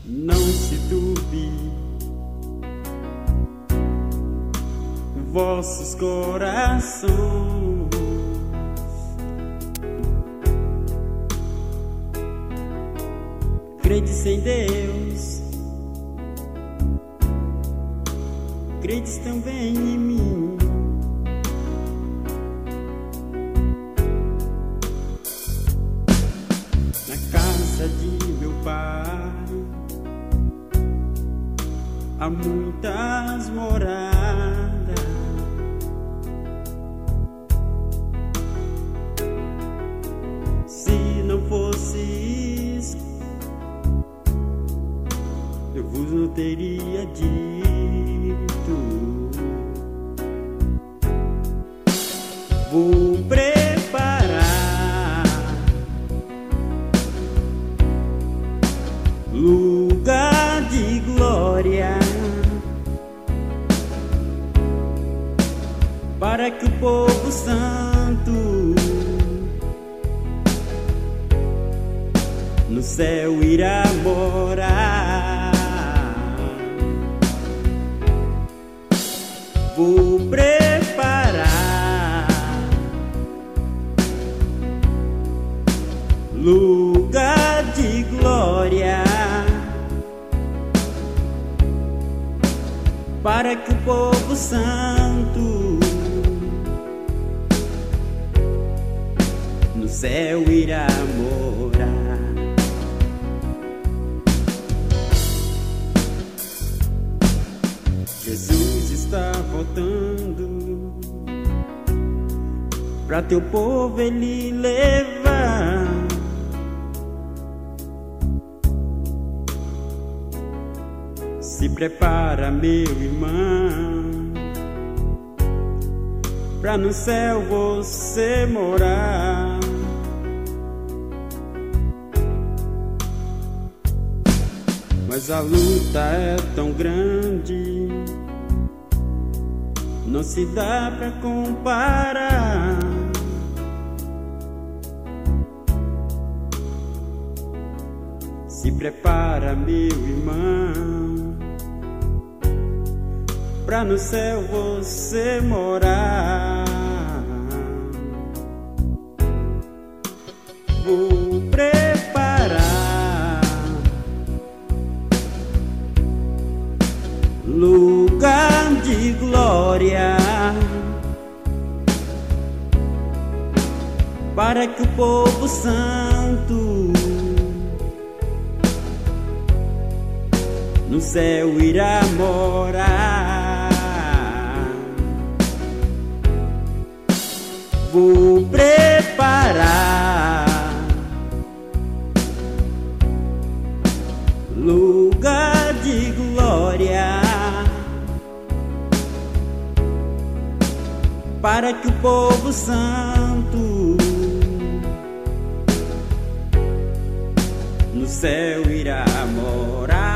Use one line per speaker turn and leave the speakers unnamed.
Não se turbe vossos corações. Credes em Deus, credes também em mim. Na casa de meu Pai há muitas moradas. Se não fosse isso, eu vos não teria dito. Vou preparar lugar de glória para que o povo santo no céu irá morar. Vou preparar lugar de glória para que o povo santo no céu irá morar. Jesus está voltando, pra teu povo ele levar. Se prepara, meu irmão, pra no céu você morar. Mas a luta é tão grande, não se dá pra comparar. Se prepara, meu irmão, pra no céu você morar. Vou preparar lugar de glória para que o povo santo no céu irá morar. Vou preparar lugar de glória para que o povo santo no céu irá morar.